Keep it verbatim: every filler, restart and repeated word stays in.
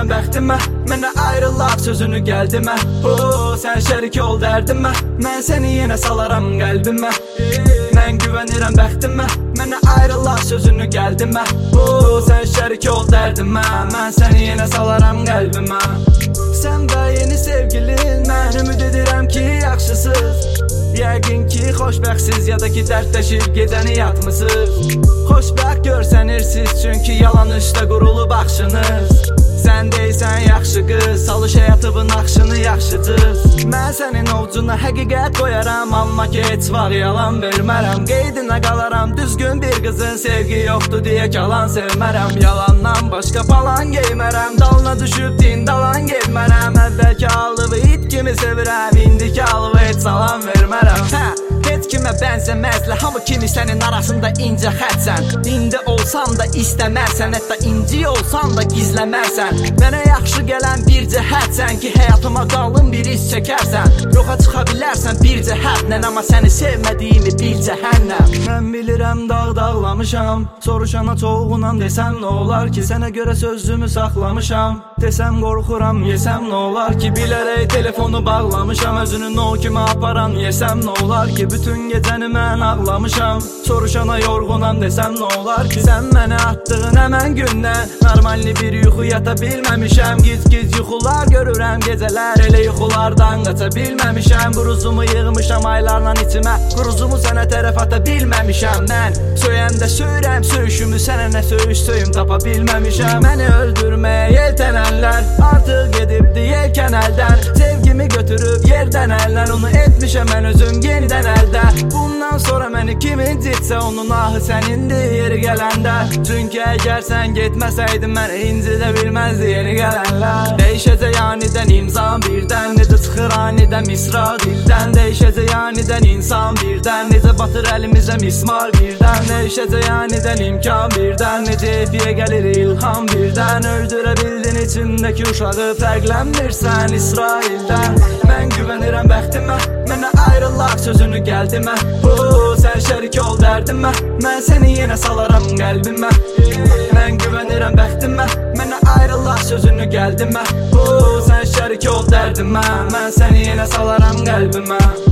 bəxtimə, mənə ayrılaq sözünü gəldimə. Oh, sən şərik ol dərdimə, mən səni yenə salaram qəlbimə. Mən güvənirəm bəxtimə, mənə ayrılaq sözünü gəldimə. Oh, sən şərik ol dərdimə, mən səni yenə salaram qəlbimə. Sən və yeni sevgilin, mən ümid edirəm ki yaxşısız. Yəqin ki xoşbəxtsiz ya da ki dərdləşib gecəni yatmısınız. Xoşbəxt görsənirsiz çünki yalan üstə qurulu baxışınız. Sən deysən yaxşı qız, salış həyatımın axşını yaxşıcız. Mən sənin ovcuna həqiqət qoyaram, amma ki heç var yalan vermərəm. Qeydinə qalaram, düzgün bir qızın sevgi yoxdur deyə yalan sevmərəm. Yalandan başqa palan geymərəm, dalına düşüb din dalan gelmərəm. Əvvəlki alıbı it kimi sevirəm, indiki alıbı heç salam vermərəm. Hə, heç kimə bənzəməzlə, hamı kimi sənin arasında incə xətsən. İndi olsam da istəmərsən, hətta inci olsam da gizləmərsən. Mənə yaxşı gələn bir cəhətsən ki, həyatıma qalın bir iz çəkərsən. Yoxa çıxa bilərsən bir cəhətlə, amma səni sevmədiyimi bir cəhənnəm. Mən bilirəm dağ dağlamışam, soruşana çoğunam desəm nə olar ki, sənə görə sözümü saxlamışam. Desəm qorxuram, yesəm nə olar ki, bilərək telefonu bağlamışam. Özünü o kimi aparan yesəm nə olar ki, bütün gecəni mən ağlamışam. Soruşana yorğunam desəm nə olar ki, sən mənə atdığın həmən gündən normalni bir yuxu yata bilməmişəm. Giz-giz yuxular görürəm gecələr, elə yuxulardan qaça bilməmişəm. Quruzumu yığmışam aylarla içimə, quruzumu sənə tərəf ata bilməmişəm. Mən söyəndə söyürəm, söyüşümü sənə nə söyüş söyüm tapa bilməmişəm. Məni öldürməyə yeltənənlər artıq gedibdi yelkən əldən. Sevgimi götürüb yerdən əldən, onu etmişəm mən özüm yenidən əldə. Bundan sonra məni kim incitsə, onun ahı sənindir yeri gələndə. Çünki əgər sən getməsəydin mən incidə bilməzdi yeni gələnlər. Dəyişəcək anidən imzan birdən, necə çıxır anidən misra dildən. Dəyişəcək anidən insan birdən, necə batır əlimizə mismar birdən. Dəyişəcək anidən imkan birdən, necə efiyə gəlir ilham birdən. Öldürə bildin içindəki uşağı, fərqlənmirsən İsraildən. Mən güvənirəm bəxtimə, mənə ayrılaq sözünü gəldimə. Oh, sən şərik ol dərdimə, mən səni yenə salaram qəlbimə. Mən güvənirəm bəxtimə, mənə ayrılaq sözünü gəldimə. Oh, sən şərik ol dərdimə, mən səni yenə salaram qəlbimə.